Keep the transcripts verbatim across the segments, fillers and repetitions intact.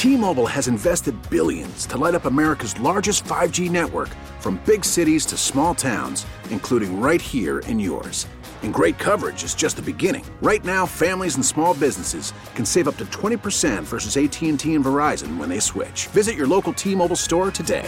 T-Mobile has invested billions to light up America's largest five G network, from big cities to small towns, including right here in yours. And great coverage is just the beginning. Right now, families and small businesses can save up to twenty percent versus A T and T and Verizon when they switch. Visit your local T-Mobile store today.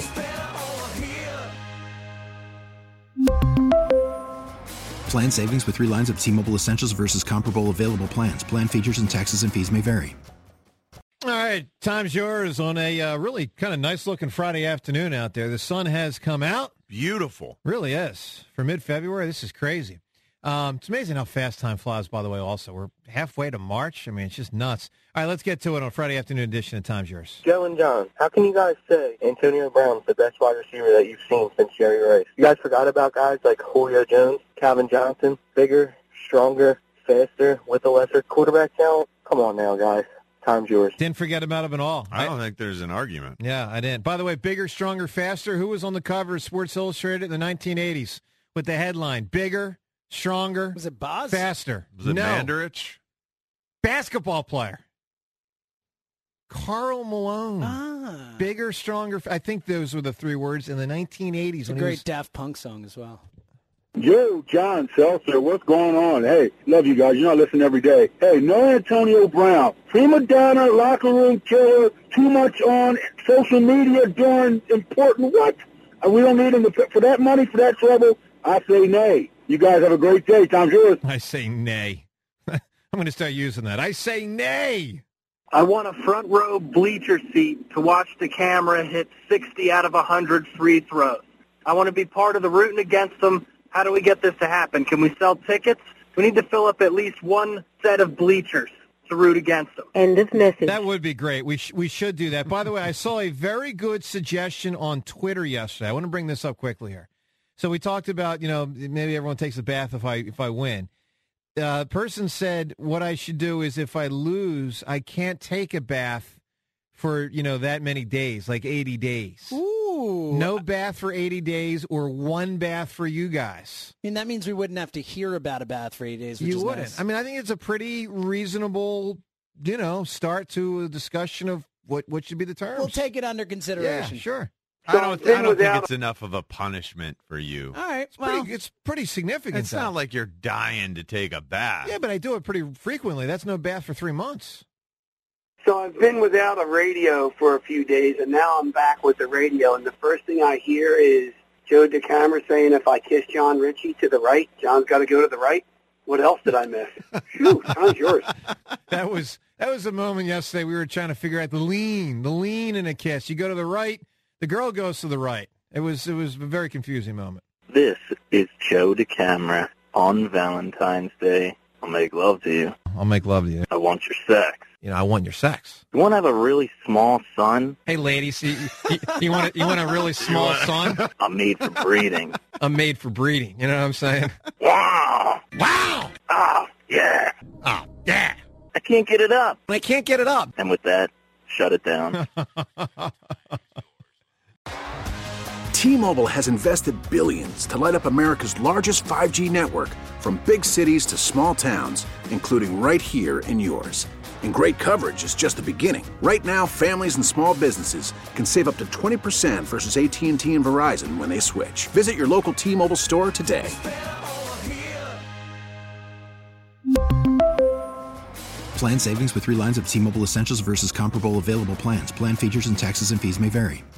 Plan savings with three lines of T-Mobile Essentials versus comparable available plans. Plan features and taxes and fees may vary. All right, time's yours on a uh, really kind of nice-looking Friday afternoon out there. The sun has come out. Beautiful. Really is. For mid-February, this is crazy. Um, it's amazing how fast time flies, by the way, also. We're halfway to March. I mean, it's just nuts. All right, let's get to it on Friday afternoon edition of Time's Yours. Joe and John, how can you guys say Antonio Brown's the best wide receiver that you've seen since Jerry Rice? You guys forgot about guys like Julio Jones, Calvin Johnson, bigger, stronger, faster, with a lesser quarterback talent? Come on now, guys. Time's yours. Didn't forget about him at all. I don't I, think there's an argument. Yeah, I didn't. By the way, bigger, stronger, faster. Who was on the cover of Sports Illustrated in the nineteen eighties with the headline, bigger, stronger, was it Boz? Faster? Was it no. Mandarich? Basketball player. Karl Malone. Ah. Bigger, stronger. I think those were the three words in the nineteen eighties. It's a great was... Daft Punk song as well. Joe, John, Seltzer, what's going on? Hey, love you guys. You're not listening every day. Hey, no Antonio Brown. Prima donna, locker room killer, too much on social media doing important what? And we don't need him to, for that money, for that trouble. I say nay. You guys have a great day. Time's yours. I say nay. I'm going to start using that. I say nay. I want a front row bleacher seat to watch the camera hit sixty out of one hundred free throws. I want to be part of the rooting against them. How do we get this to happen? Can we sell tickets? We need to fill up at least one set of bleachers to root against them. End of message. That would be great. We sh- we should do that. By the way, I saw a very good suggestion on Twitter yesterday. I want to bring this up quickly here. So we talked about, you know, maybe everyone takes a bath if I if I win. The uh, person said what I should do is if I lose, I can't take a bath for, you know, that many days, like eighty days. Ooh. No bath for eighty days or one bath for you guys. I mean, that means we wouldn't have to hear about a bath for eighty days, which you is wouldn't. nice. I mean, I think it's a pretty reasonable, you know, start to a discussion of what, what should be the terms. We'll take it under consideration. Yeah, sure. I don't, I don't think it's enough of a punishment for you. All right. It's, well, pretty, it's pretty significant. It's though. not like you're dying to take a bath. Yeah, but I do it pretty frequently. That's no bath for three months. So I've been without a radio for a few days, and now I'm back with the radio, and the first thing I hear is Joe DeCamera saying if I kiss John Ritchie to the right, John's got to go to the right. What else did I miss? Phew, John's yours. That was that was a moment yesterday we were trying to figure out the lean, the lean in a kiss. You go to the right, the girl goes to the right. It was it was a very confusing moment. This is Joe DeCamera on Valentine's Day. I'll make love to you. I'll make love to you. I want your sex. You know, I want your sex. You want to have a really small son? Hey, ladies, you, you, you want a, you want a really small son? I'm made for breeding. I'm made for breeding. You know what I'm saying? Wow! Wow! Oh, yeah. Oh, yeah. I can't get it up. I can't get it up. And with that, shut it down. T-Mobile has invested billions to light up America's largest five G network, from big cities to small towns, including right here in yours. And great coverage is just the beginning. Right now, families and small businesses can save up to twenty percent versus A T and T and Verizon when they switch. Visit your local T-Mobile store today. Plan savings with three lines of T-Mobile Essentials versus comparable available plans. Plan features and taxes and fees may vary.